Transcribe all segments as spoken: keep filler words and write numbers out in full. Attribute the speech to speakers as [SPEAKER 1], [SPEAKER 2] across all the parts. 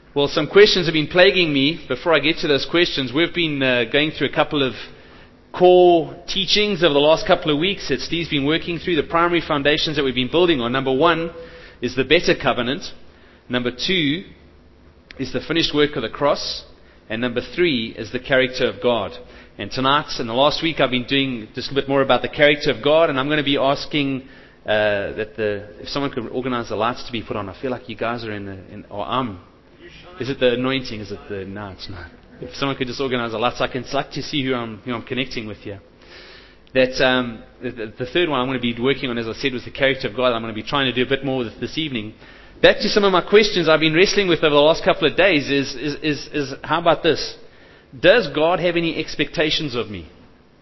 [SPEAKER 1] Well, some questions have been plaguing me. Before I get to those questions, we've been uh, going through a couple of core teachings over the last couple of weeks that Steve's been working through, the primary foundations that we've been building on. Number one is the better covenant. Number two is the finished work of the cross. And number three is the character of God. And tonight and the last week I've been doing just a bit more about the character of God, and I'm going to be asking uh, that the if someone could organize the lights to be put on. I feel like you guys are in the, in, or I'm. Is it the anointing? Is it the, no, it's not. If someone could just organize the lights, I can like to see who I'm, who I'm connecting with here. That um, the, the third one I'm going to be working on, as I said, was the character of God. I'm going to be trying to do a bit more with this evening. Back to some of my questions I've been wrestling with over the last couple of days is, is, is, is how about this? Does God have any expectations of me?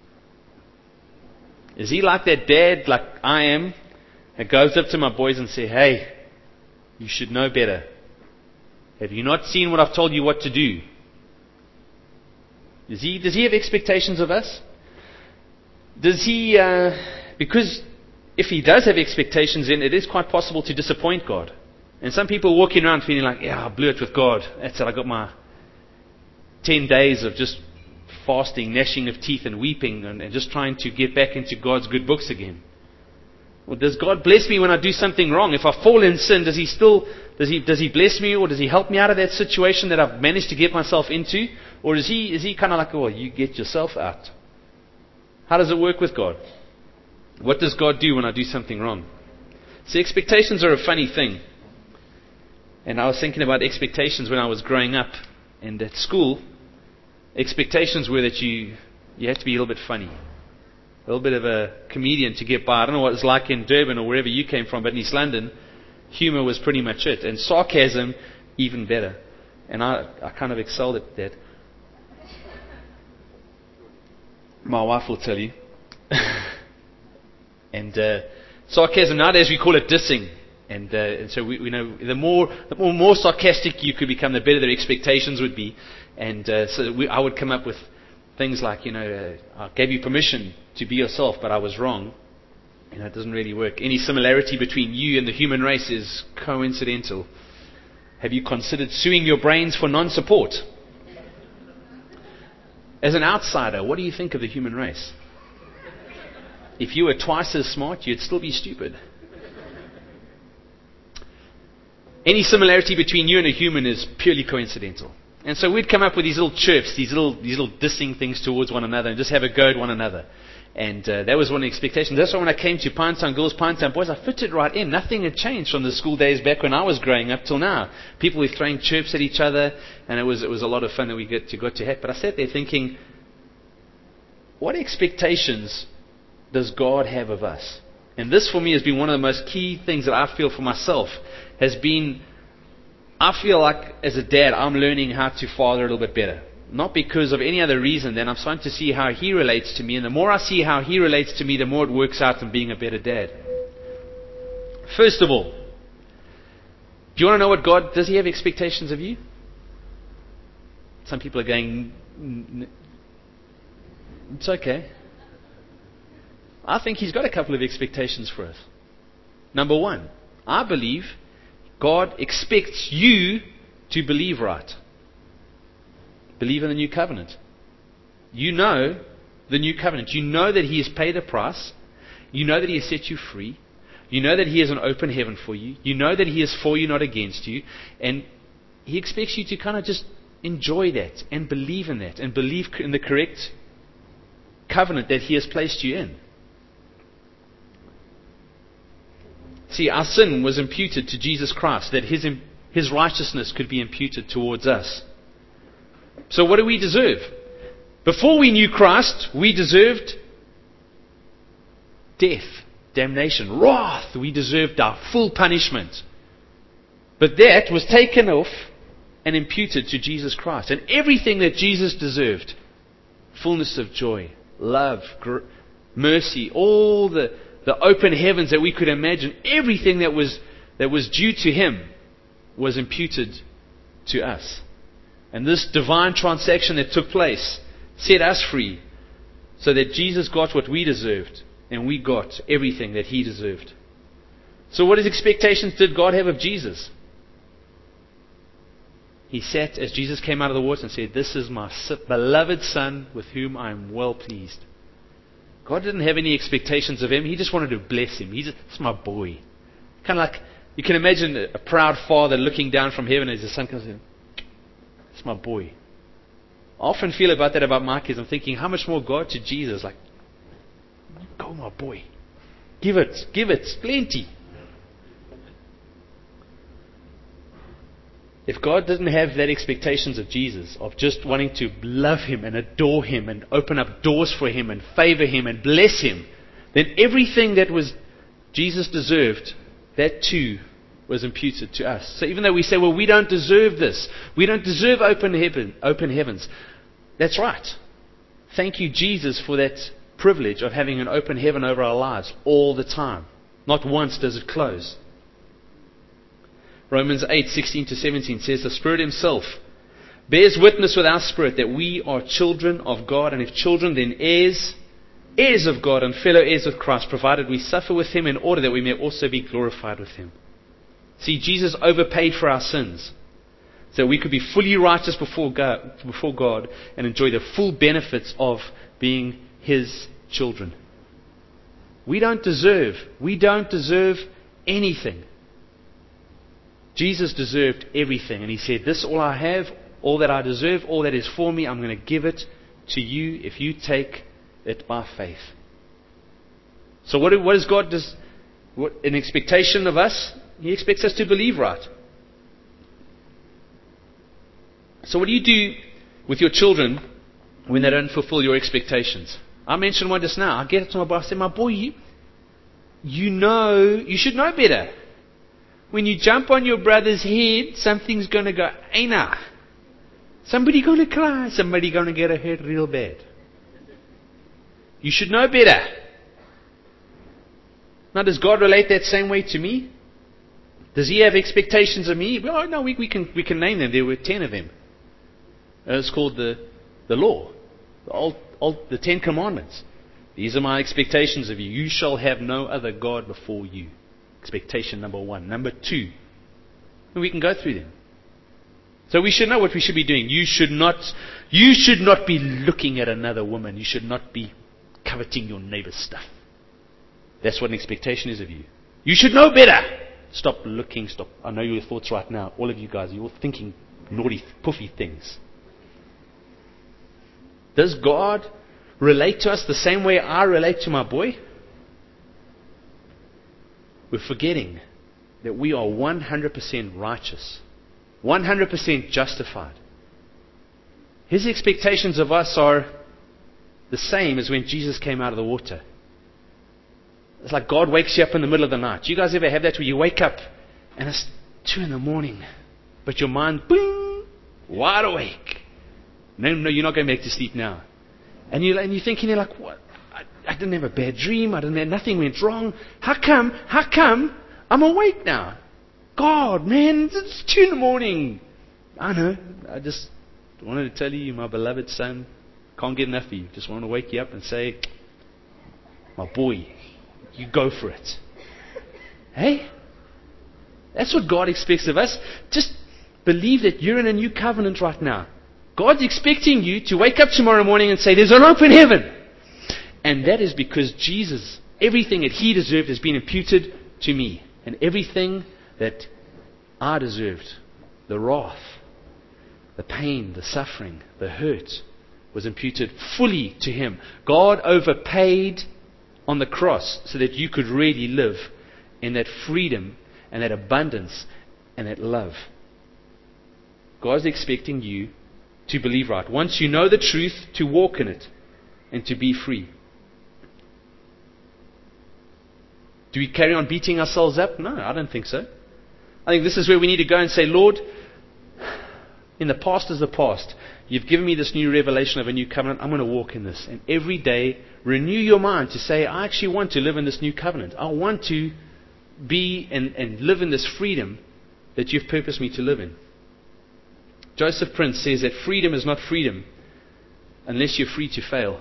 [SPEAKER 1] Is He like that dad, like I am, that goes up to my boys and say, hey, you should know better. Have you not seen what I've told you what to do? Does He, does he have expectations of us? Does He, uh, because if He does have expectations, then it is quite possible to disappoint God. And some people walking around feeling like, yeah, I blew it with God. That's it, I got my ten days of just fasting, gnashing of teeth and weeping and, and just trying to get back into God's good books again. Well, does God bless me when I do something wrong? If I fall in sin, does He still, does He, does He bless me, or does He help me out of that situation that I've managed to get myself into? Or is He, is He kind of like, oh, you get yourself out? How does it work with God? What does God do when I do something wrong? See, expectations are a funny thing. And I was thinking about expectations when I was growing up and at school. Expectations were that you, you had to be a little bit funny. A little bit of a comedian to get by. I don't know what it's like in Durban or wherever you came from, but in East London, humor was pretty much it. And sarcasm, even better. And I, I kind of excelled at that. My wife will tell you. and uh, sarcasm, nowadays we call it dissing. And, uh, and so we, we know the more the more, more sarcastic you could become, the better their expectations would be. And uh, so we, I would come up with things like, you know, uh, I gave you permission to be yourself, but I was wrong. You know, it doesn't really work. Any similarity between you and the human race is coincidental. Have you considered suing your brains for non-support? As an outsider, what do you think of the human race? If you were twice as smart, you'd still be stupid. Any similarity between you and a human is purely coincidental. And so we'd come up with these little chirps, these little these little dissing things towards one another, and just have a go at one another. And uh, that was one of the expectations. That's why when I came to Pinetown Girls, Pinetown Boys, I fitted right in. Nothing had changed from the school days back when I was growing up till now. People were throwing chirps at each other, and it was it was a lot of fun that we get to got to have. But I sat there thinking, what expectations does God have of us? And this for me has been one of the most key things that I feel for myself, has been, I feel like as a dad, I'm learning how to father a little bit better. Not because of any other reason than I'm starting to see how He relates to me. And the more I see how He relates to me, the more it works out in being a better dad. First of all, do you want to know what God, does He have expectations of you? Some people are going, it's okay. I think He's got a couple of expectations for us. Number one, I believe God expects you to believe right. Believe in the new covenant. You know the new covenant. You know that He has paid a price. You know that He has set you free. You know that He has an open heaven for you. You know that He is for you, not against you. And He expects you to kind of just enjoy that and believe in that and believe in the correct covenant that He has placed you in. See, our sin was imputed to Jesus Christ, that His, His righteousness could be imputed towards us. So what do we deserve? Before we knew Christ, we deserved death, damnation, wrath. We deserved our full punishment. But that was taken off and imputed to Jesus Christ. And everything that Jesus deserved, fullness of joy, love, gr- mercy, all the The open heavens that we could imagine, everything that was that was due to Him was imputed to us. And this divine transaction that took place set us free so that Jesus got what we deserved and we got everything that He deserved. So what expectations did God have of Jesus? He sat as Jesus came out of the water and said, "This is my beloved Son with whom I am well pleased." God didn't have any expectations of him. He just wanted to bless him. He's just, it's my boy. Kind of like, you can imagine a proud father looking down from heaven as his son comes in. It's my boy. I often feel about that about my kids. I'm thinking, how much more God to Jesus? Like, go my boy. Give it. Give it. Plenty. If God didn't have that expectations of Jesus, of just wanting to love him and adore him and open up doors for him and favor him and bless him, then everything that was Jesus deserved, that too was imputed to us. So even though we say, well, we don't deserve this, we don't deserve open heaven, open heavens, that's right. Thank you, Jesus, for that privilege of having an open heaven over our lives all the time. Not once does it close. Romans eight, sixteen to seventeen says, the Spirit himself bears witness with our spirit that we are children of God, and if children, then heirs, heirs of God and fellow heirs with Christ, provided we suffer with him in order that we may also be glorified with him. See, Jesus overpaid for our sins, so we could be fully righteous before God, before God and enjoy the full benefits of being his children. We don't deserve, we don't deserve anything. Jesus deserved everything, and he said, this all I have, all that I deserve, all that is for me, I'm going to give it to you if you take it by faith. So what, what is God does? What, an expectation of us? He expects us to believe right. So what do you do with your children when they don't fulfill your expectations? I mentioned one just now. I get it to my boy. I say, my boy, you, you know, you should know better. When you jump on your brother's head, something's going to go, ain't I? Somebody going to cry. Somebody going to get hurt real bad. You should know better. Now, does God relate that same way to me? Does he have expectations of me? Well, no, we, we can we can name them. There were ten of them. It's called the the law, the old, old the Ten Commandments. These are my expectations of you. You shall have no other God before you. Expectation number one. Number two, and we can go through them. So we should know what we should be doing. You should not, you should not be looking at another woman. You should not be coveting your neighbor's stuff. That's what an expectation is of you. You should know better. Stop looking. Stop. I know your thoughts right now. All of you guys, you're all thinking naughty, puffy things. Does God relate to us the same way I relate to my boy? We're forgetting that we are one hundred percent righteous, one hundred percent justified. His expectations of us are the same as when Jesus came out of the water. It's like God wakes you up in the middle of the night. Do you guys ever have that where you wake up and it's two in the morning, but your mind, boom, wide awake. No, no, you're not going back to sleep now. And, you, and you're thinking, you're like, what? I didn't have a bad dream. I didn't have, nothing went wrong. How come? How come I'm awake now? God, man, it's two in the morning. I know. I just wanted to tell you, my beloved son, can't get enough of you. Just want to wake you up and say, my boy, you go for it. Hey? That's what God expects of us. Just believe that you're in a new covenant right now. God's expecting you to wake up tomorrow morning and say, there's an open heaven. And that is because Jesus, everything that he deserved has been imputed to me. And everything that I deserved, the wrath, the pain, the suffering, the hurt, was imputed fully to him. God overpaid on the cross so that you could really live in that freedom and that abundance and that love. God's expecting you to believe right. Once you know the truth, to walk in it and to be free. Do we carry on beating ourselves up? No, I don't think so. I think this is where we need to go and say, Lord, in the past is the past. You've given me this new revelation of a new covenant. I'm going to walk in this. And every day, renew your mind to say, I actually want to live in this new covenant. I want to be and, and live in this freedom that you've purposed me to live in. Joseph Prince says that freedom is not freedom unless you're free to fail.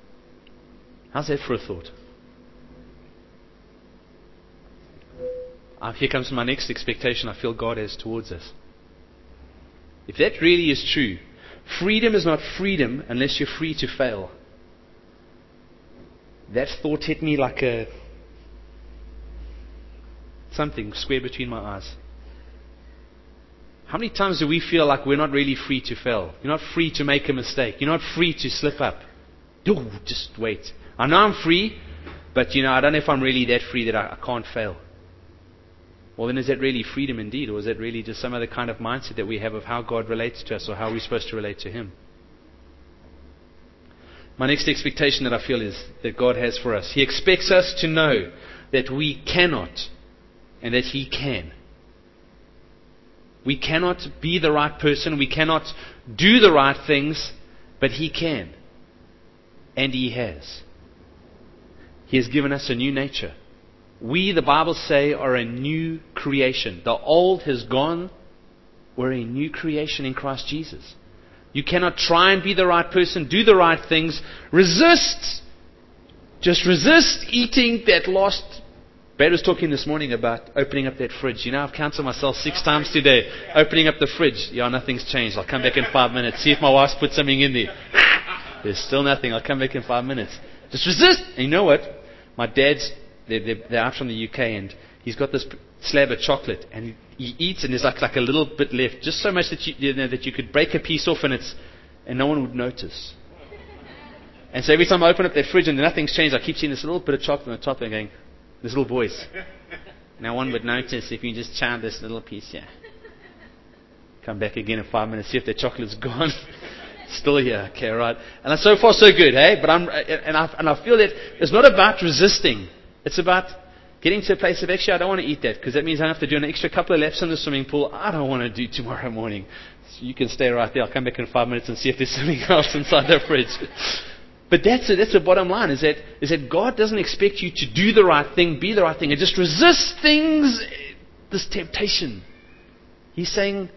[SPEAKER 1] How's that for a thought? uh, here comes my next expectation I feel God has towards us. If that really is true, freedom is not freedom unless you're free to fail. That thought hit me like a something square between my eyes. How many times do we feel like we're not really free to fail? You're not free to make a mistake. You're not free to slip up. Oh, just wait. I know I'm free, but you know, I don't know if I'm really that free that I, I can't fail. Well, then is that really freedom indeed? Or is that really just some other kind of mindset that we have of how God relates to us or how we're supposed to relate to Him? My next expectation that I feel is that God has for us. He expects us to know that we cannot and that He can. We cannot be the right person. We cannot do the right things, but He can. And He has. He has given us a new nature. We, the Bible say, are a new creation. The old has gone. We're a new creation in Christ Jesus. You cannot try and be the right person, do the right things, resist. Just resist eating that last... Brad was talking this morning about opening up that fridge. You know, I've counted myself six times today. Opening up the fridge. Yeah, nothing's changed. I'll come back in five minutes. See if my wife's put something in there. There's still nothing. I'll come back in five minutes. Just resist. And you know what? My dad's, they're, they're, they're out from the U K, and he's got this slab of chocolate, and he eats, and there's like, like a little bit left. Just so much that you, you know, that you could break a piece off, and it's, and no one would notice. And so every time I open up that fridge and nothing's changed, I keep seeing this little bit of chocolate on the top and going, this little voice. Now one would notice if you just chow this little piece here. Come back again in five minutes, see if the chocolate's gone. Still here, okay, right. And so far so good, hey? But I'm, and I, and I feel that it's not about resisting. It's about getting to a place of, actually, I don't want to eat that, because that means I have to do an extra couple of laps in the swimming pool. I don't want to do tomorrow morning. So you can stay right there. I'll come back in five minutes and see if there's something else inside the fridge. But that's, a, that's the bottom line, is that, is that God doesn't expect you to do the right thing, be the right thing, and just resist things, this temptation. He's saying,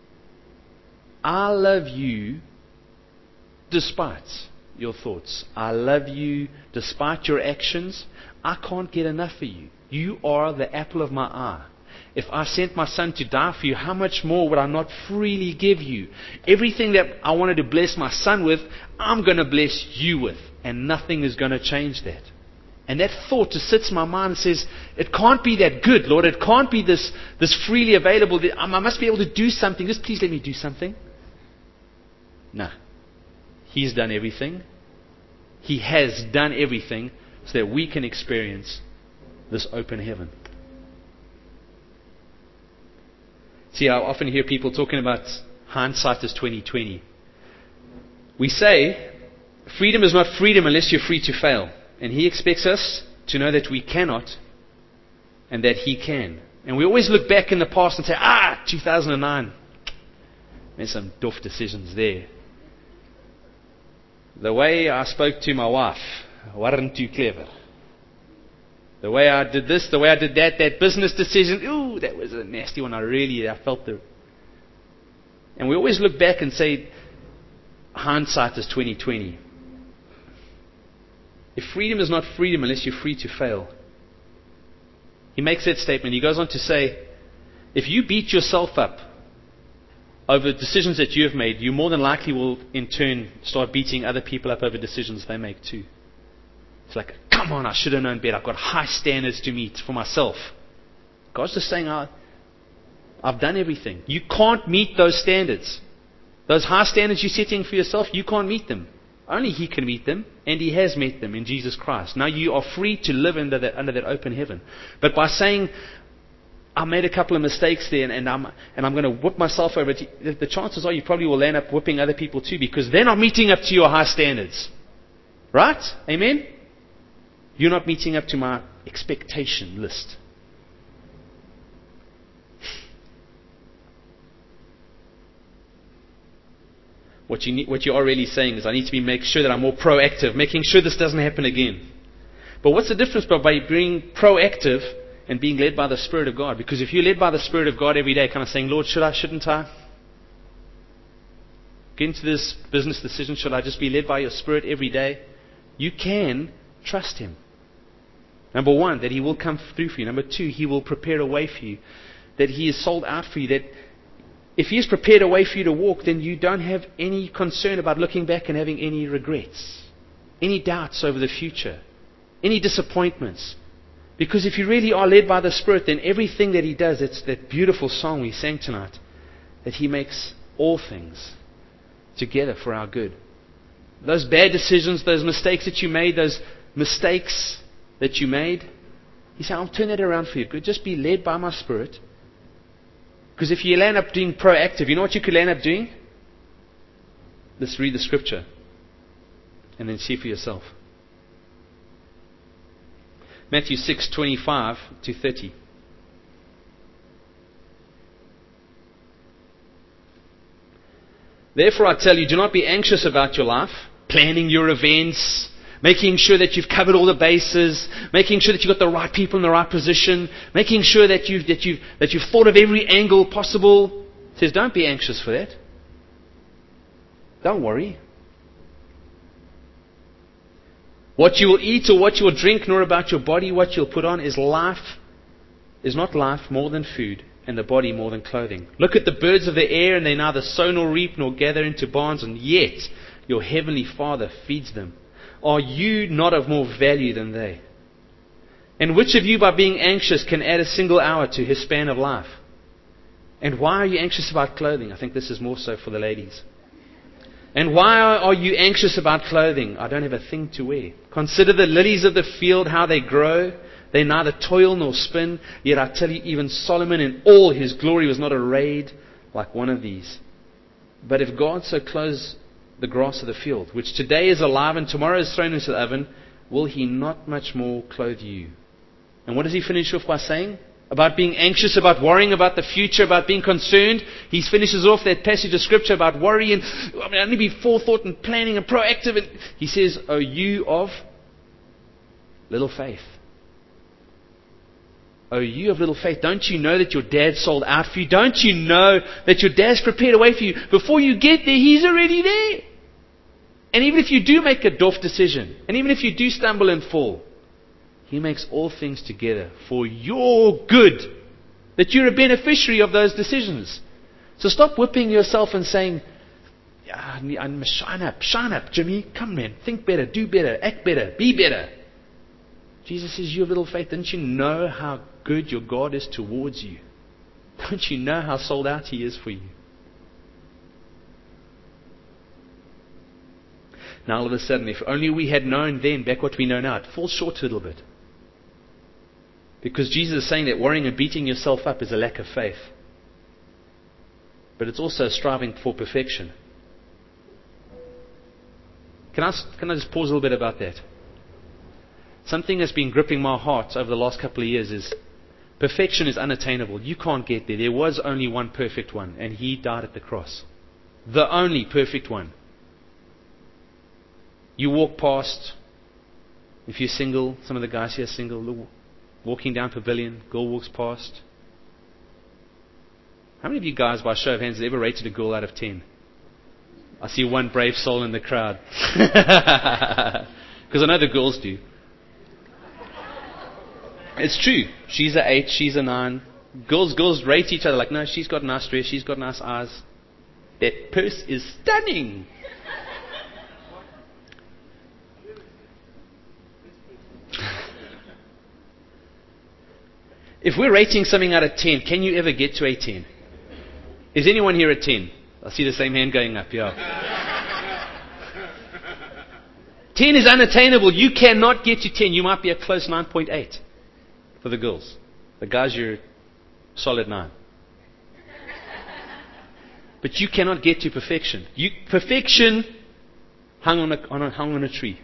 [SPEAKER 1] I love you despite your thoughts. I love you despite your actions. I can't get enough of you. You are the apple of my eye. If I sent my son to die for you, how much more would I not freely give you? Everything that I wanted to bless my son with, I'm going to bless you with. And nothing is going to change that. And that thought just sits in my mind and says, it can't be that good, Lord. It can't be this, this freely available. I must be able to do something. Just please let me do something. No. He's done everything. He has done everything so that we can experience this open heaven. See, I often hear people talking about hindsight is twenty twenty. We say freedom is not freedom unless you're free to fail. And He expects us to know that we cannot and that He can. And we always look back in the past and say, ah, two thousand nine. There's some doff decisions there. The way I spoke to my wife wasn't too clever. The way I did this, the way I did that, that business decision, ooh, that was a nasty one. I really, I felt the... And we always look back and say, hindsight is twenty twenty. If freedom is not freedom unless you're free to fail. He makes that statement. He goes on to say, if you beat yourself up over decisions that you have made, you more than likely will in turn start beating other people up over decisions they make too. It's like, come on, I should have known better. I've got high standards to meet for myself. God's just saying, I, I've done everything. You can't meet those standards. Those high standards you're setting for yourself, you can't meet them. Only He can meet them, and He has met them in Jesus Christ. Now you are free to live under that, under that open heaven. But by saying, I made a couple of mistakes there, and, and I'm and I'm going to whip myself over it, the chances are you probably will end up whipping other people too, because they're not meeting up to your high standards. Right? Amen? You're not meeting up to my expectation list. What you need, what you are really saying is, I need to be make sure that I'm more proactive, making sure this doesn't happen again. But what's the difference by being proactive and being led by the Spirit of God? Because if you're led by the Spirit of God every day, kind of saying, Lord, should I, shouldn't I? Get into this business decision, should I just be led by your Spirit every day? You can trust Him. Number one, that He will come through for you. Number two, He will prepare a way for you. That He is sold out for you. That if He has prepared a way for you to walk, then you don't have any concern about looking back and having any regrets, any doubts over the future, any disappointments. Because if you really are led by the Spirit, then everything that He does, it's that beautiful song we sang tonight, that He makes all things together for our good. Those bad decisions, those mistakes that you made, those mistakes that you made, He said, I'll turn that around for you. Good, just be led by my Spirit. Because if you land up being proactive, you know what you could end up doing? Let's read the scripture and then see for yourself. Matthew six, twenty-five to thirty. Therefore I tell you, do not be anxious about your life, planning your events, making sure that you've covered all the bases, making sure that you've got the right people in the right position, making sure that you've, that you've, that you've thought of every angle possible. It says, don't be anxious for that. Don't worry. What you will eat or what you will drink, nor about your body what you'll put on, is life, is not life more than food, and the body more than clothing. Look at the birds of the air, and they neither sow nor reap nor gather into barns, and yet your heavenly Father feeds them. Are you not of more value than they? And which of you, by being anxious, can add a single hour to his span of life? And why are you anxious about clothing? I think this is more so for the ladies. And why are you anxious about clothing? I don't have a thing to wear. Consider the lilies of the field, how they grow. They neither toil nor spin. Yet I tell you, even Solomon in all his glory was not arrayed like one of these. But if God so clothes the grass of the field, which today is alive and tomorrow is thrown into the oven, will He not much more clothe you? And what does he finish off by saying? About being anxious, about worrying about the future, about being concerned. He finishes off that passage of scripture about worry and I mean, only be forethought and planning and proactive. And he says, "O you of little faith." Oh, you of little faith, don't you know that your dad sold out for you? Don't you know that your dad's prepared a way for you? Before you get there, He's already there. And even if you do make a doff decision, and even if you do stumble and fall, He makes all things together for your good. That you're a beneficiary of those decisions. So stop whipping yourself and saying, yeah, I must shine up, shine up, Jimmy. Come man, think better, do better, act better, be better. Jesus says, you have little faith. Don't you know how good your God is towards you? Don't you know how sold out He is for you? Now all of a sudden, if only we had known then back what we know now, it falls short a little bit. Because Jesus is saying that worrying and beating yourself up is a lack of faith. But it's also striving for perfection. Can I, can I just pause a little bit about that? Something that's been gripping my heart over the last couple of years is perfection is unattainable. You can't get there. There was only one perfect one, and He died at the cross. The only perfect one. You walk past, if you're single, some of the guys here are single, walking down Pavilion, girl walks past. How many of you guys, by show of hands, have ever rated a girl out of ten? I see one brave soul in the crowd. Because I know the girls do. It's true. She's a eight, she's a nine. Girls, girls rate each other like, no, she's got nice dress, she's got nice eyes. That purse is stunning. If we're rating something out of ten, can you ever get to a ten? Is anyone here at ten? I see the same hand going up, yeah. ten is unattainable. You cannot get to ten. You might be a close nine point eight for the girls. The guys, you're solid nine. But you cannot get to perfection. You, perfection hung on, a, on a, hung on a tree.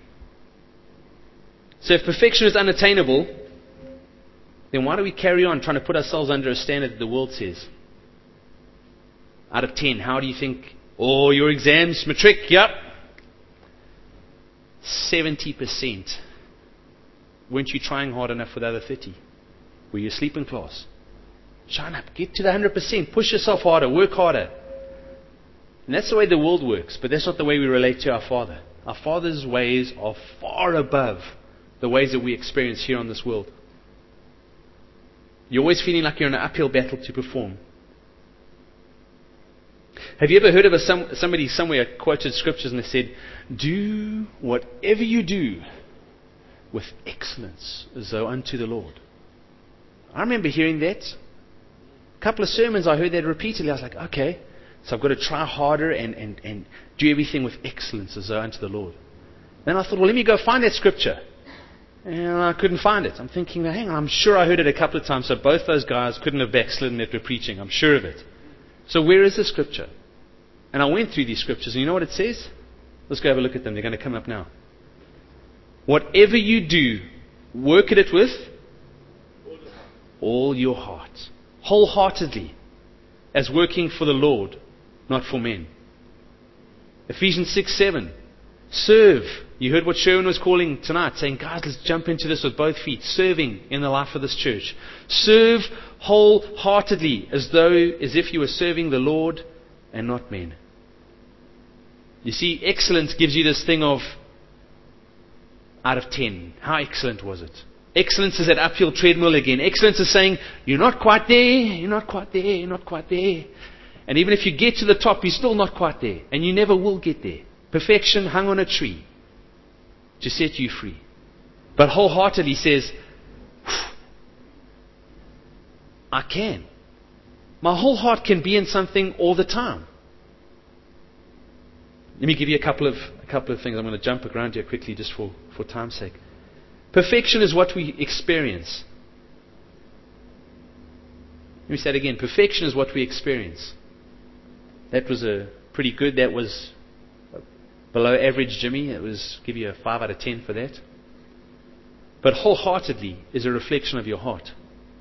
[SPEAKER 1] So if perfection is unattainable, then why do we carry on trying to put ourselves under a standard that the world says? Out of ten, how do you think? Oh, your exams, matric, yep. seventy percent. Weren't you trying hard enough for the other thirty? Were you asleep in class? Shine up, get to the one hundred percent. Push yourself harder, work harder. And that's the way the world works, but that's not the way we relate to our Father. Our Father's ways are far above the ways that we experience here on this world. You're always feeling like you're in an uphill battle to perform. Have you ever heard of a, some, somebody somewhere quoted scriptures and they said, do whatever you do with excellence as though unto the Lord? I remember hearing that. A couple of sermons I heard that repeatedly. I was like, okay, so I've got to try harder and, and, and do everything with excellence as though unto the Lord. Then I thought, well, let me go find that scripture. And I couldn't find it. I'm thinking, hang on, I'm sure I heard it a couple of times, so both those guys couldn't have backslidden that were preaching. I'm sure of it. So where is the scripture? And I went through these scriptures, and you know what it says? Let's go have a look at them. They're going to come up now. Whatever you do, work at it with all your heart. Wholeheartedly. As working for the Lord, not for men. Ephesians six seven. Serve. You heard what Sherwin was calling tonight, saying, guys, let's jump into this with both feet. Serving in the life of this church. Serve wholeheartedly, as though, as if you were serving the Lord and not men. You see, excellence gives you this thing of out of ten. How excellent was it? Excellence is that uphill treadmill again. Excellence is saying, you're not quite there, you're not quite there, you're not quite there. And even if you get to the top, you're still not quite there. And you never will get there. Perfection hung on a tree to set you free. But wholeheartedly says, I can. My whole heart can be in something all the time. Let me give you a couple of a couple of things. I'm going to jump around here quickly just for, for time's sake. Perfection is what we experience. Let me say it again. Perfection is what we experience. That was a pretty good. That was below average, Jimmy. It was give you a five out of ten for that. But wholeheartedly is a reflection of your heart.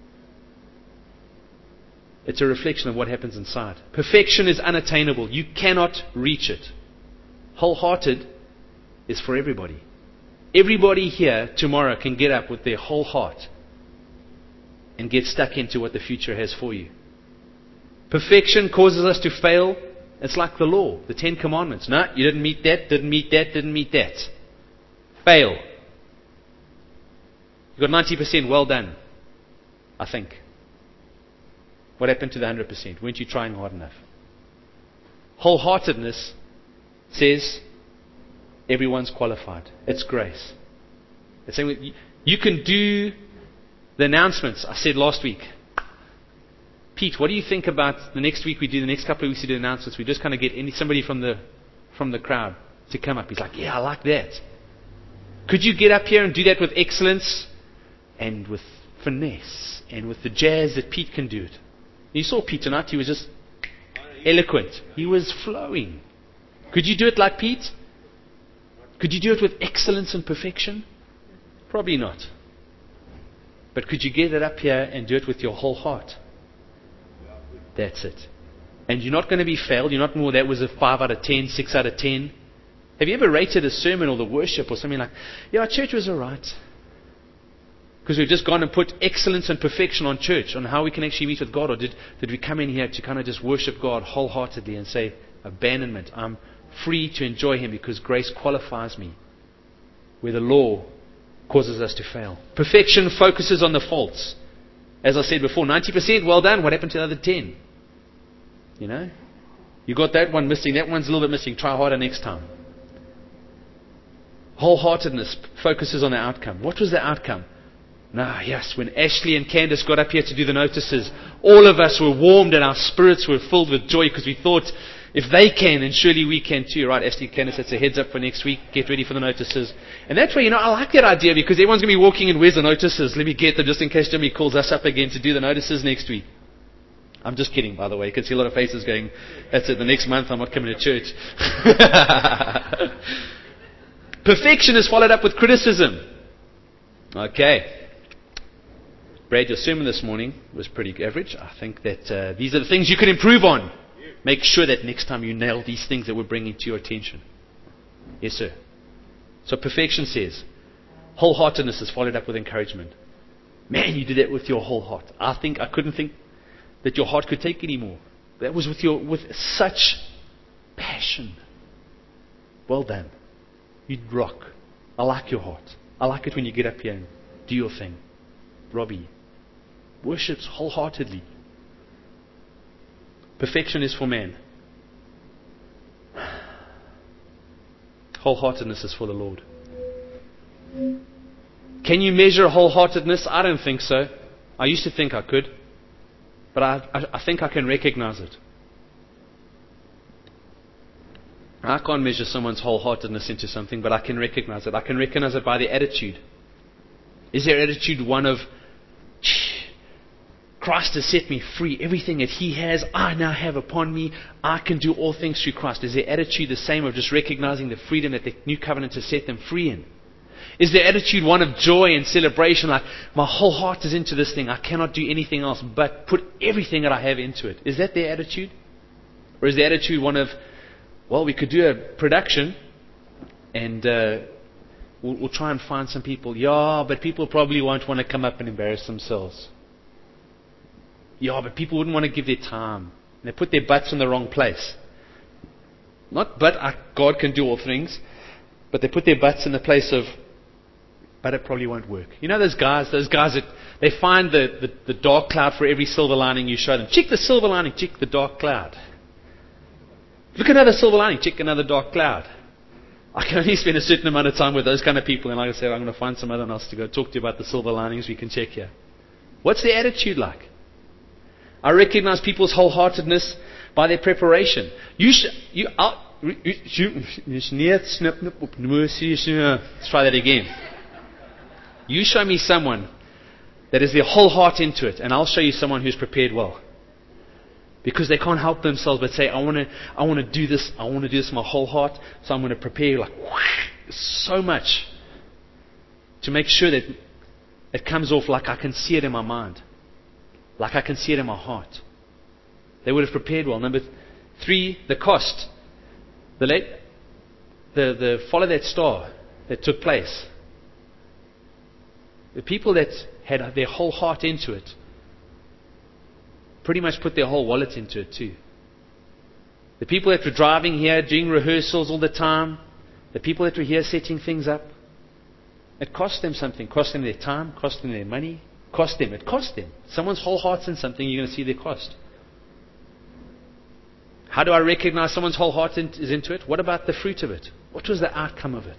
[SPEAKER 1] It's a reflection of what happens inside. Perfection is unattainable. You cannot reach it. Wholehearted is for everybody. Everybody here tomorrow can get up with their whole heart and get stuck into what the future has for you. Perfection causes us to fail. It's like the law, the Ten Commandments. No, you didn't meet that, didn't meet that, didn't meet that. Fail. You got ninety percent, well done, I think. What happened to the one hundred percent? Weren't you trying hard enough? Wholeheartedness says everyone's qualified. It's grace. It's saying you can do the announcements I said last week. Pete, what do you think about the next week we do, the next couple of weeks we do announcements? We just kind of get any, somebody from the from the crowd to come up. He's like, yeah, I like that. Could you get up here and do that with excellence and with finesse and with the jazz that Pete can do it? You saw Pete tonight. He was just eloquent. He was flowing. Could you do it like Pete? Could you do it with excellence and perfection? Probably not. But could you get it up here and do it with your whole heart? That's it. And you're not going to be failed. You're not more, that was a five out of ten, six out of ten. Have you ever rated a sermon or the worship or something like, yeah, our church was alright? Because we've just gone and put excellence and perfection on church, on how we can actually meet with God. Or did, did we come in here to kind of just worship God wholeheartedly and say, abandonment, I'm free to enjoy Him because grace qualifies me, where the law causes us to fail. Perfection focuses on the faults. As I said before, ninety percent, well done. What happened to the other ten? You know? You got that one missing. That one's a little bit missing. Try harder next time. Wholeheartedness focuses on the outcome. What was the outcome? Nah, yes, when Ashley and Candace got up here to do the notices, all of us were warmed and our spirits were filled with joy because we thought, if they can, then surely we can too. Right, Ashley and Candace, that's a heads up for next week. Get ready for the notices. And that's where, you know, I like that idea because everyone's going to be walking in, where's the notices? Let me get them just in case Jimmy calls us up again to do the notices next week. I'm just kidding, by the way. You can see a lot of faces going, that's it, the next month I'm not coming to church. Perfection is followed up with criticism. Okay. Brad, your sermon this morning was pretty average. I think that uh, these are the things you can improve on. Make sure that next time you nail these things that we're bringing to your attention. Yes, sir. So perfection says, wholeheartedness is followed up with encouragement. Man, you did that with your whole heart. I think I couldn't think that your heart could take anymore. That was with your with such passion. Well done. You'd rock. I like your heart. I like it when you get up here and do your thing. Robbie worships wholeheartedly. Perfection is for man. Wholeheartedness is for the Lord. Can you measure wholeheartedness? I don't think so. I used to think I could. But I, I, I think I can recognize it. I can't measure someone's wholeheartedness into something, but I can recognize it. I can recognize it by their attitude. Is their attitude one of, Christ has set me free. Everything that He has, I now have upon me. I can do all things through Christ. Is their attitude the same of just recognizing the freedom that the new covenant has set them free in? Is their attitude one of joy and celebration, like, my whole heart is into this thing. I cannot do anything else but put everything that I have into it? Is that their attitude? Or is their attitude one of, well, we could do a production and uh, we'll, we'll try and find some people. Yeah, but people probably won't want to come up and embarrass themselves. Yeah, but people wouldn't want to give their time. And they put their butts in the wrong place. Not, but uh, God can do all things. But they put their butts in the place of, but it probably won't work. You know those guys, those guys that, they find the, the, the dark cloud for every silver lining you show them. Check the silver lining, check the dark cloud. Look at another silver lining, check another dark cloud. I can only spend a certain amount of time with those kind of people, and like I said, I'm going to find someone else to go talk to you about the silver linings we can check here. What's their attitude like? I recognize people's wholeheartedness by their preparation. You sh- you I'll, Let's try that again. You show me someone that is their whole heart into it, and I'll show you someone who's prepared well. Because they can't help themselves but say, I want to I want to do this, I want to do this with my whole heart, so I'm going to prepare like so much to make sure that it comes off like I can see it in my mind. Like I can see it in my heart. They would have prepared well. Number three, the cost. The late, the, the follow that star that took place. The people that had their whole heart into it pretty much put their whole wallet into it too. The people that were driving here, doing rehearsals all the time, the people that were here setting things up, it cost them something. Cost them their time, cost them their money, cost them. It cost them. Someone's whole heart's in something, you're going to see their cost. How do I recognize someone's whole heart is into it? What about the fruit of it? What was the outcome of it?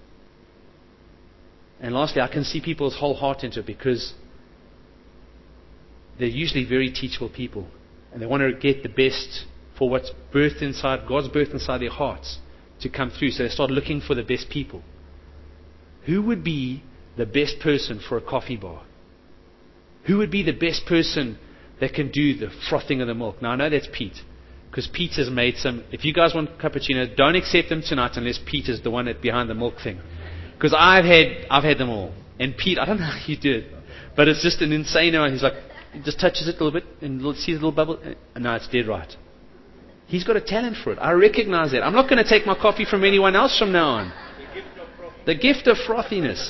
[SPEAKER 1] And lastly, I can see people's whole heart into it because they're usually very teachable people. And they want to get the best for what's birthed inside, God's birthed inside their hearts to come through. So they start looking for the best people. Who would be the best person for a coffee bar? Who would be the best person that can do the frothing of the milk? Now I know that's Pete. Because Pete has made some. If you guys want cappuccino, don't accept them tonight unless Pete is the one that behind the milk thing. Because I've had I've had them all. And Pete, I don't know how you do it, but it's just an insane amount. He's like, he just touches it a little bit and sees a little bubble. And no, it's dead right. He's got a talent for it. I recognize that. I'm not going to take my coffee from anyone else from now on. The gift of frothiness.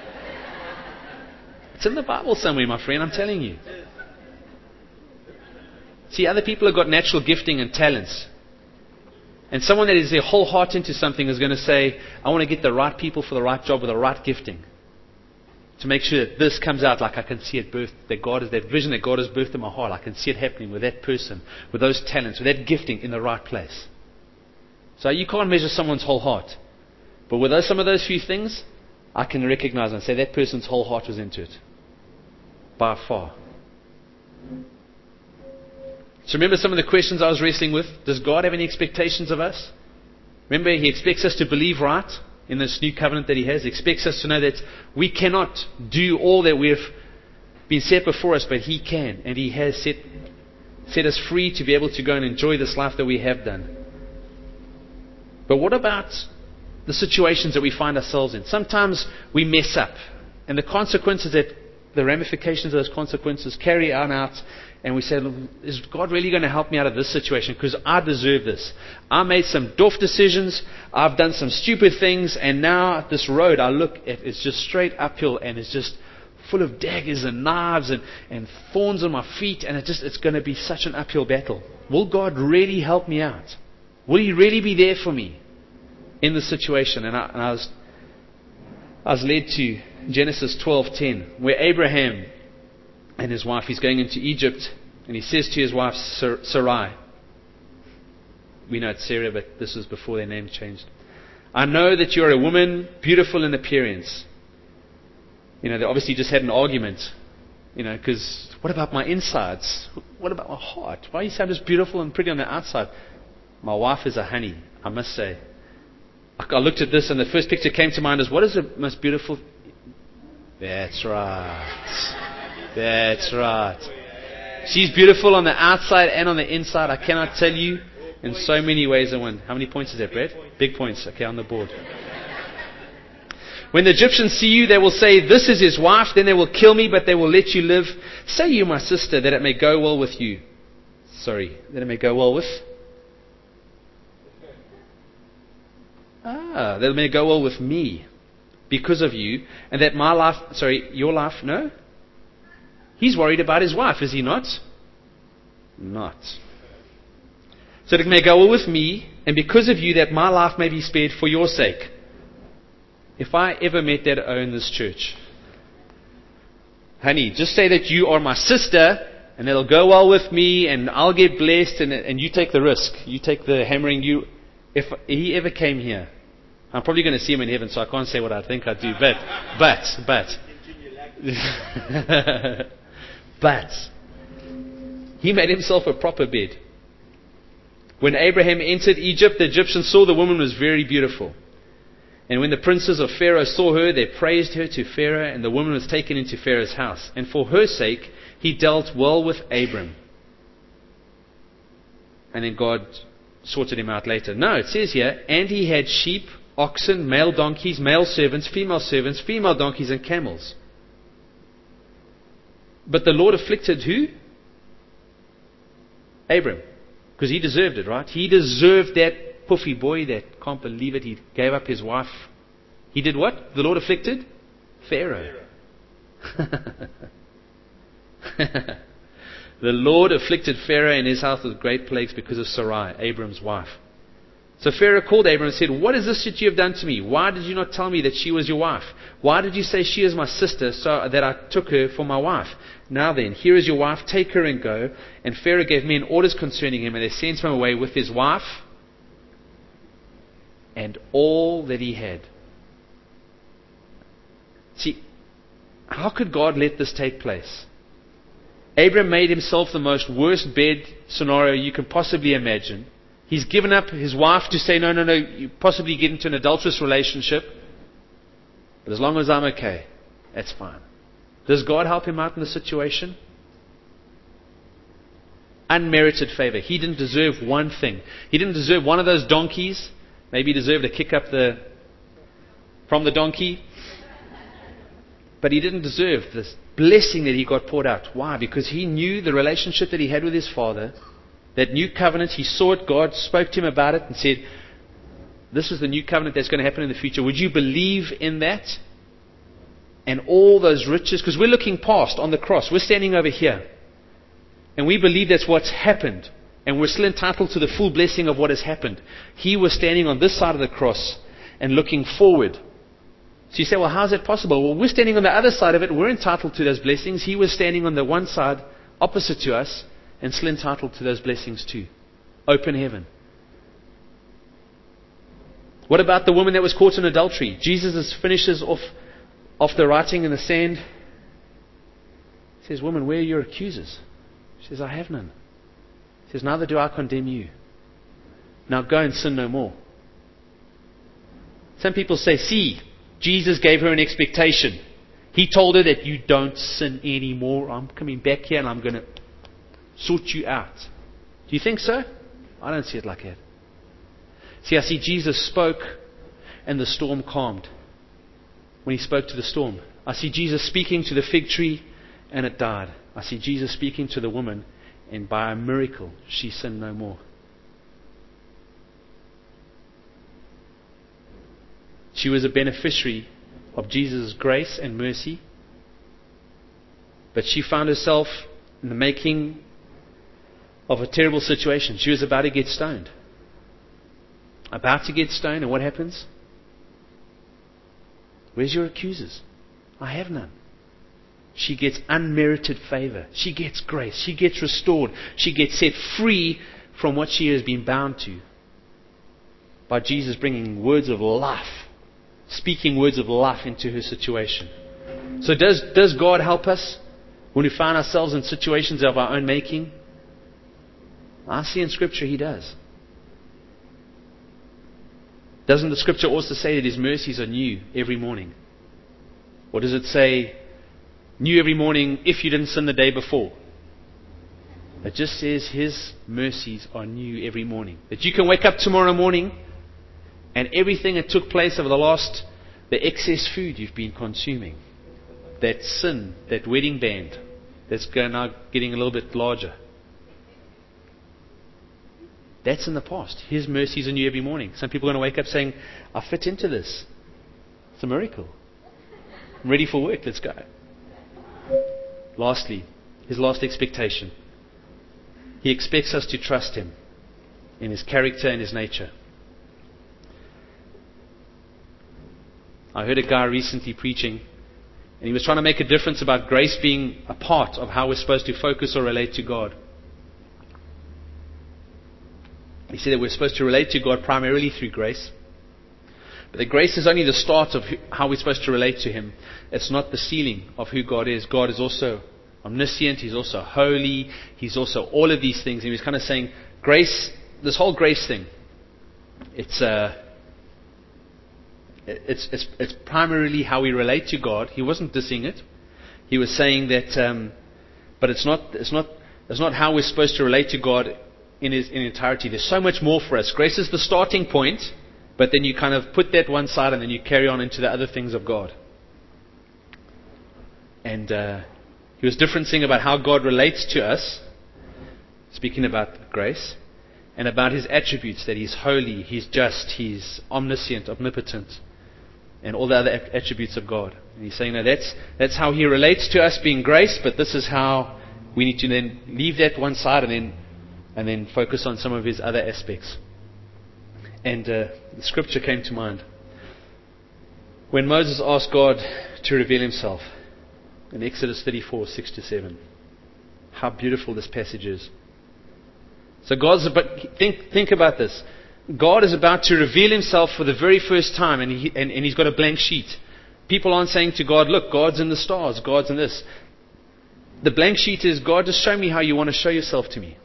[SPEAKER 1] It's in the Bible somewhere, my friend. I'm telling you. See, other people have got natural gifting and talents. And someone that is their whole heart into something is going to say, I want to get the right people for the right job with the right gifting. To make sure that this comes out like I can see it birthed, that God is that vision that God has birthed in my heart. I can see it happening with that person, with those talents, with that gifting in the right place. So you can't measure someone's whole heart. But with those, some of those few things, I can recognize and say that person's whole heart was into it. By far. So remember some of the questions I was wrestling with. Does God have any expectations of us? Remember, He expects us to believe right in this new covenant that He has. He expects us to know that we cannot do all that we've been set before us, but He can. And He has set, set us free to be able to go and enjoy this life that we have done. But what about the situations that we find ourselves in? Sometimes we mess up. And the consequences that the ramifications of those consequences carry on out, and we say, is God really going to help me out of this situation? Because I deserve this. I made some doff decisions, I've done some stupid things, and now this road I look at, it's just straight uphill, and it's just full of daggers and knives and, and thorns on my feet, and it just it's going to be such an uphill battle. Will God really help me out? Will He really be there for me in this situation? And I, and I was I was led to Genesis twelve ten, where Abraham and his wife, he's going into Egypt, and he says to his wife Sarai, we know it's Sarah, but this was before their name changed, I know that you are a woman beautiful in appearance. You know, they obviously just had an argument, you know, because what about my insides? What about my heart? Why you say I'm just beautiful and pretty on the outside? My wife is a honey, I must say. I looked at this and the first picture came to mind is, what is the most beautiful? That's right. That's right. She's beautiful on the outside and on the inside. I cannot tell you in so many ways in one. How many points is that, Brad? Big points. Okay, on the board. When the Egyptians see you, they will say, this is his wife. Then they will kill me, but they will let you live. Say you, my sister, that it may go well with you. Sorry, that it may go well with? Ah, that it may go well with me because of you, and that my life, sorry, your life, no? He's worried about his wife, is he not? Not. So that it may go well with me, and because of you, that my life may be spared for your sake. If I ever met that O in this church, honey, just say that you are my sister, and it'll go well with me, and I'll get blessed, and, and you take the risk. You take the hammering. You, if he ever came here, I'm probably going to see him in heaven, so I can't say what I think I'd do. But, but, but, but, he made himself a proper bed. When Abraham entered Egypt, the Egyptians saw the woman was very beautiful. And when the princes of Pharaoh saw her, they praised her to Pharaoh, and the woman was taken into Pharaoh's house. And for her sake, he dealt well with Abram. And then God sorted him out later. No, it says here, and he had sheep, oxen, male donkeys, male servants, female servants, female donkeys, and camels. But the Lord afflicted who? Abram. Because he deserved it, right? He deserved that puffy boy that can't believe it. He gave up his wife. He did what? The Lord afflicted? Pharaoh. The Lord afflicted Pharaoh and his house with great plagues because of Sarai, Abram's wife. So Pharaoh called Abram and said, what is this that you have done to me? Why did you not tell me that she was your wife? Why did you say she is my sister, so that I took her for my wife? Now then, here is your wife, take her and go. And Pharaoh gave men orders concerning him, and they sent him away with his wife and all that he had. See, how could God let this take place? Abram made himself the most worst bed scenario you can possibly imagine. He's given up his wife to say, no, no, no, you possibly get into an adulterous relationship. But as long as I'm okay, that's fine. Does God help him out in the situation? Unmerited favor. He didn't deserve one thing. He didn't deserve one of those donkeys. Maybe he deserved a kick up the from the donkey. But he didn't deserve this blessing that he got poured out. Why? Because he knew the relationship that he had with his father. That new covenant, he saw it, God spoke to him about it and said, this is the new covenant that's going to happen in the future. Would you believe in that? And all those riches, because we're looking past on the cross. We're standing over here. And we believe that's what's happened. And we're still entitled to the full blessing of what has happened. He was standing on this side of the cross and looking forward. So you say, well, how is that possible? Well, we're standing on the other side of it. We're entitled to those blessings. He was standing on the one side opposite to us and still entitled to those blessings too. Open heaven. What about the woman that was caught in adultery? Jesus finishes off, off the writing in the sand. He says, woman, where are your accusers? She says, I have none. He says, neither do I condemn you. Now go and sin no more. Some people say, see, Jesus gave her an expectation. He told her that you don't sin anymore. I'm coming back here and I'm going to sort you out. Do you think so? I don't see it like that. See, I see Jesus spoke and the storm calmed. When he spoke to the storm. I see Jesus speaking to the fig tree and it died. I see Jesus speaking to the woman and by a miracle she sinned no more. She was a beneficiary of Jesus' grace and mercy. But she found herself in the making of a terrible situation. She was about to get stoned. About to get stoned, and what happens? Where's your accusers? I have none. She gets unmerited favor. She gets grace. She gets restored. She gets set free from what she has been bound to. By Jesus bringing words of life, speaking words of life into her situation. So does, does God help us when we find ourselves in situations of our own making? I see in Scripture He does. Doesn't the Scripture also say that His mercies are new every morning? Or does it say new every morning if you didn't sin the day before? It just says His mercies are new every morning. That you can wake up tomorrow morning and everything that took place over the last, the excess food you've been consuming, that sin, that wedding band that's now getting a little bit larger, that's in the past. His mercies are new every morning. Some people are going to wake up saying, I fit into this. It's a miracle. I'm ready for work. Let's go. Lastly, His last expectation. He expects us to trust Him in His character and His nature. I heard a guy recently preaching, and he was trying to make a difference about grace being a part of how we're supposed to focus or relate to God. He said that we're supposed to relate to God primarily through grace. But that grace is only the start of how we're supposed to relate to Him. It's not the ceiling of who God is. God is also omniscient. He's also holy. He's also all of these things. And he was kind of saying, grace, this whole grace thing, it's uh, it's, it's, it's primarily how we relate to God. He wasn't dissing it. He was saying that, um, but it's not, it's not, it's not how we're supposed to relate to God in His in entirety. There's so much more for us. Grace is the starting point, but then you kind of put that one side and then you carry on into the other things of God. And uh, he was differencing about how God relates to us, speaking about grace, and about His attributes, that He's holy, He's just, He's omniscient, omnipotent, and all the other attributes of God. And he's saying, no, that's, that's how He relates to us being grace, but this is how we need to then leave that one side and then and then focus on some of His other aspects. And uh, the scripture came to mind. When Moses asked God to reveal Himself in Exodus thirty-four, six to seven. How beautiful this passage is. So God's about, think, think about this. God is about to reveal Himself for the very first time, and, he, and, and He's got a blank sheet. People aren't saying to God, look, God's in the stars, God's in this. The blank sheet is, God, just show me how you want to show yourself to me.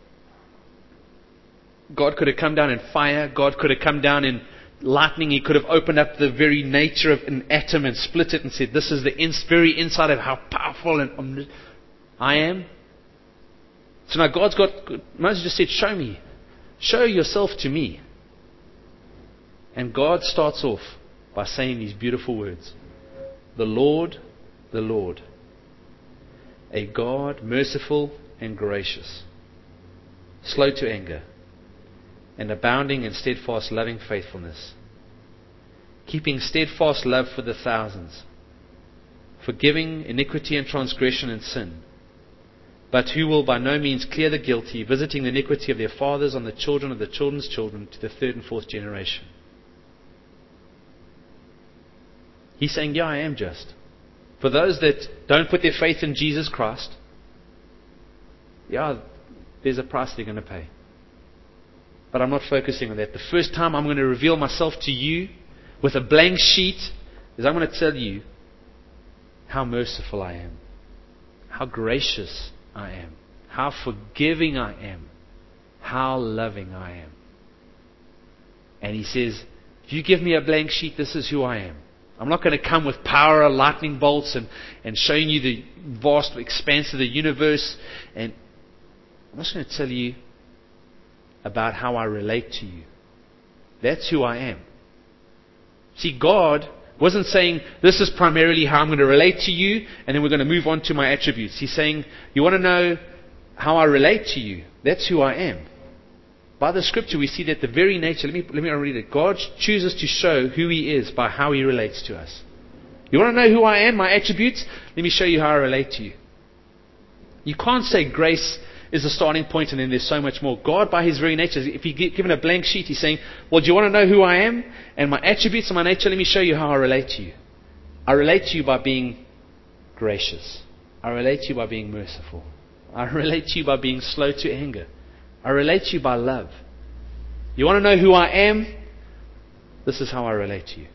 [SPEAKER 1] God could have come down in fire. God could have come down in lightning. He could have opened up the very nature of an atom and split it and said, this is the ins- very inside of how powerful and omnis- I am. So now God's got, Moses just said, show me. Show yourself to me. And God starts off by saying these beautiful words. The Lord, the Lord, a God merciful and gracious, slow to anger, and abounding in steadfast loving faithfulness, keeping steadfast love for the thousands, forgiving iniquity and transgression and sin, but who will by no means clear the guilty, visiting the iniquity of their fathers on the children of the children's children to the third and fourth generation. He's saying, yeah, I am just. For those that don't put their faith in Jesus Christ, yeah, there's a price they're going to pay. But I'm not focusing on that. The first time I'm going to reveal myself to you with a blank sheet is I'm going to tell you how merciful I am, how gracious I am, how forgiving I am, how loving I am. And He says, if you give me a blank sheet, this is who I am. I'm not going to come with power or lightning bolts and, and showing you the vast expanse of the universe. And I'm just going to tell you about how I relate to you. That's who I am. See, God wasn't saying, this is primarily how I'm going to relate to you, and then we're going to move on to my attributes. He's saying, you want to know how I relate to you? That's who I am. By the scripture, we see that the very nature, let me, let me read it. God chooses to show who He is by how He relates to us. You want to know who I am, my attributes? Let me show you how I relate to you. You can't say grace is the starting point and then there's so much more. God, by His very nature, if He's given a blank sheet, He's saying, well, do you want to know who I am and my attributes and my nature? Let me show you how I relate to you. I relate to you by being gracious. I relate to you by being merciful. I relate to you by being slow to anger. I relate to you by love. You want to know who I am? This is how I relate to you.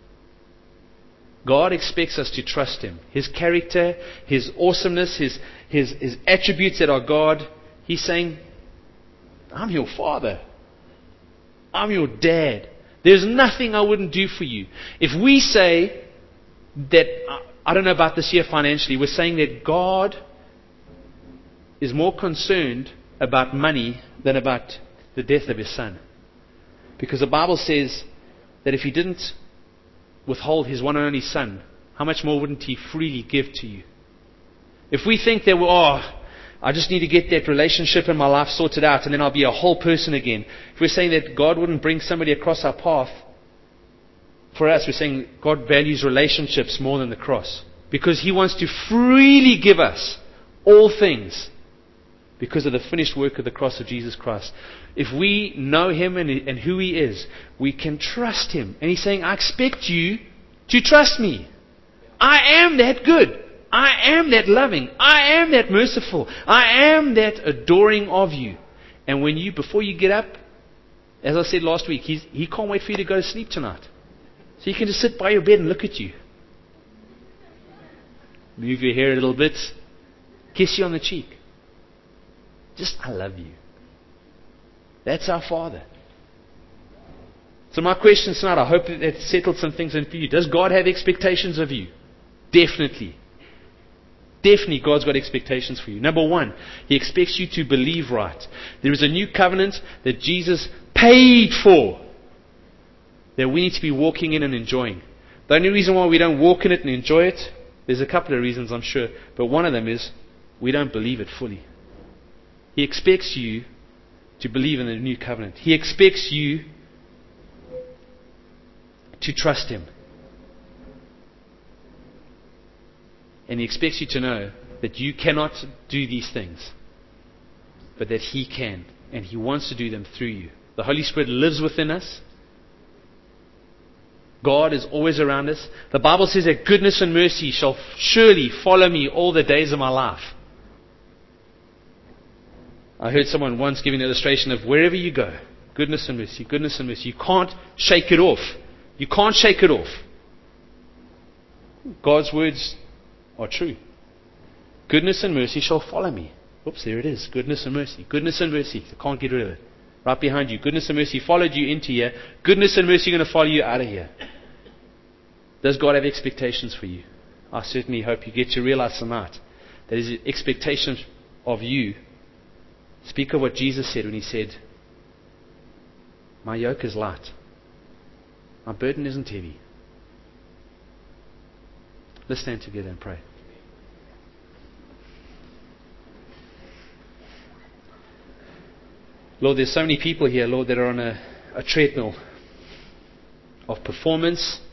[SPEAKER 1] God expects us to trust Him. His character, His awesomeness, His, His, His attributes that are God. He's saying, I'm your Father. I'm your Dad. There's nothing I wouldn't do for you. If we say that, I don't know about this year financially, we're saying that God is more concerned about money than about the death of His Son. Because the Bible says that if He didn't withhold His one and only Son, how much more wouldn't He freely give to you? If we think that, we're, oh, I just need to get that relationship in my life sorted out and then I'll be a whole person again. If we're saying that God wouldn't bring somebody across our path for us, we're saying God values relationships more than the cross. Because He wants to freely give us all things because of the finished work of the cross of Jesus Christ. If we know Him and, and who He is, we can trust Him. And He's saying, I expect you to trust me. I am that good. I am that loving. I am that merciful. I am that adoring of you. And when you, before you get up, as I said last week, he's, He can't wait for you to go to sleep tonight. So you can just sit by your bed and look at you. Move your hair a little bit. Kiss you on the cheek. Just, I love you. That's our Father. So my question tonight, I hope that it settled some things in for you. Does God have expectations of you? Definitely. Definitely God's got expectations for you. Number one, He expects you to believe right. There is a new covenant that Jesus paid for that we need to be walking in and enjoying. The only reason why we don't walk in it and enjoy it, there's a couple of reasons I'm sure, but one of them is we don't believe it fully. He expects you to believe in the new covenant. He expects you to trust Him. And He expects you to know that you cannot do these things, but that He can. And He wants to do them through you. The Holy Spirit lives within us. God is always around us. The Bible says that goodness and mercy shall surely follow me all the days of my life. I heard someone once give an illustration of wherever you go, goodness and mercy, goodness and mercy. You can't shake it off. You can't shake it off. God's words are true. Goodness and mercy shall follow me. Oops, there it is. Goodness and mercy. Goodness and mercy. I can't get rid of it. Right behind you. Goodness and mercy followed you into here. Goodness and mercy are going to follow you out of here. Does God have expectations for you? I certainly hope you get to realize tonight that His expectations of you speak of what Jesus said when He said, my yoke is light. My burden isn't heavy. Let's stand together and pray. Lord, there's so many people here, Lord, that are on a, a treadmill of performance,